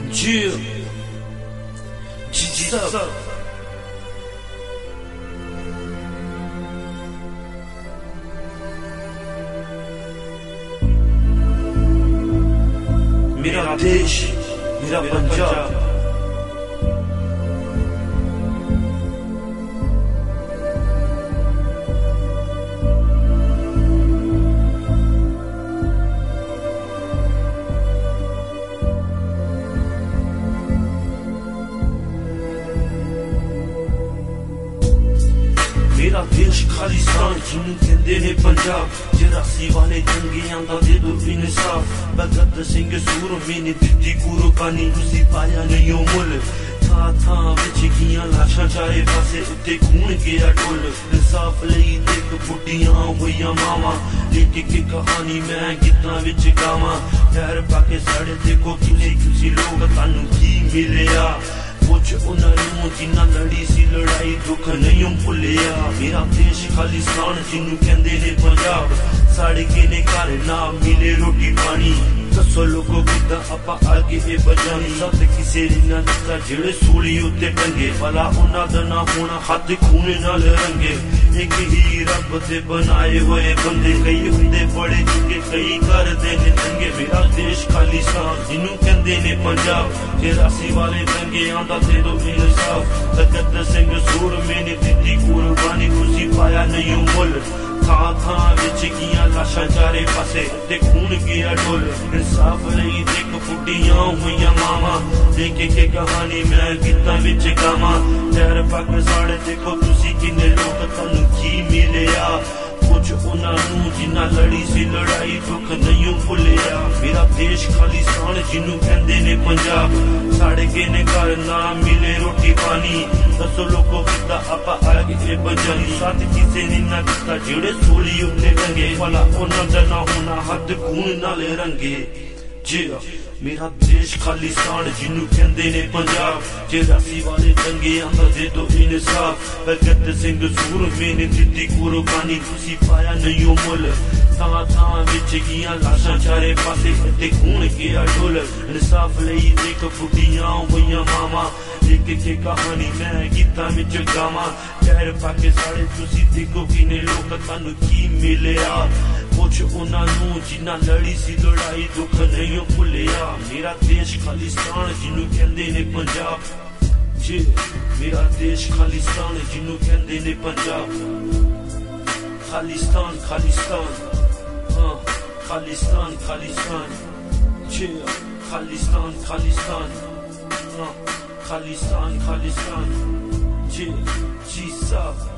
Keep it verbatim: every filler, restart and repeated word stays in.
Jill, Gigi Sub. मेरा देश, मेरा पंजाब। मेरा देश खालिस्तान जिन्नू कहंदे ने पंजाब, चौरासी वाले जंगियां दा दे दो इंसाफ। भगत सिंह सूरमे ने दित्ती कुर्बानी, तुसी पाया नहीं ओ मुल। थां थां विच गियां लाशां चारे पासे, उत्ते खून गया डुल। इंसाफ लई देख बुड्डियां होइयां मावां, एक एक कहानी मैं गीतां विच गावां। पैर पाके साढ़े देखो किन्ने खुशी लोग, तानू की मिलिया कुछ उन्होंने जिन्ना लड़ी सी लड़ाई, दुख नहीं भुलिया। मेरा देश खालिस्तान जिन्नू कहंदे ने पंजाब, साढ़े केने घर ना मिले रोटी पानी। दसो लोगो किदां आपां आगे ए बजानी, सत किसे ने ना दिता जेड़े सूली उत्ते टंगे। भला उन्हां दा ना होना हथ खून नाल रंगे। एक ही रब दे बनाए हुए बंदे, कई हुंदे बड़े चुके कई करदे ने चंगे। मेरा देश खालिस्तान जिन्नू कहंदे ने पंजाब, चौरासी वाले दंगे आंदा दे दो इंसाफ। भगत सिंह सूरमे ने दित्ती कुर्बानी, तुसी पाया नहीं मुल। थां थां विच गियां लाशां चारे पासे, ते खून गया डुल। इंसाफ लई देख बुड्डियां होइयां मावां, देख के कहानी मैं गीतां विच गावां। पैर पग साढ़े देखो तुसी किन्ने लोग, तानू की मिलिया कुछ उन्होंने जिन्ना लड़ी सी लड़ाई, दुख नहीं भुलिया। मेरा देश खालिस्तान जिन्नू कहंदे ने पंजाब, साढ़े केने घर ना मिले रोटी पानी। दसो लोगो किदां आपां आगे ए बजानी, सत किसे ने ना दिता जेड़े सूली उत्ते टंगे। भला उन्हां दा ना होना हथ खून नाल रंगे। जी मेरा देश खालिस्तान जिन्नू कहंदे ने पंजाब, चौरासी वाले दंगे आंदा दे दो इंसाफ। भगत सिंह सूरमे ने दित्ती कुर्बानी, तुसी पाया नहीं ओ मुल। थां थां विच गियां लाशां चारे पासे, ते खून गया डुल। इंसाफ लई देख बुड्डियां होइयां मावां, एक एक कहानी मैं गीतां विच गावां। पैर पाके साढ़े तुसी देखो किन्ने लोग, तानू की मिलिया कुछ उन्होंने जिन्ना लड़ी सी लड़ाई, दुख नहीं भुलिया। मेरा देश खालिस्तान जिन्नू कहंदे ने पंजाब, जी मेरा देश खालिस्तान जिन्नू कहंदे ने पंजाब। खालिस्तान खालिस्तान हाँ खालिस्तान खालिस्तान जी खालिस्तान खालिस्तान हाँ खालिस्तान खालिस्तान जी जी साहब।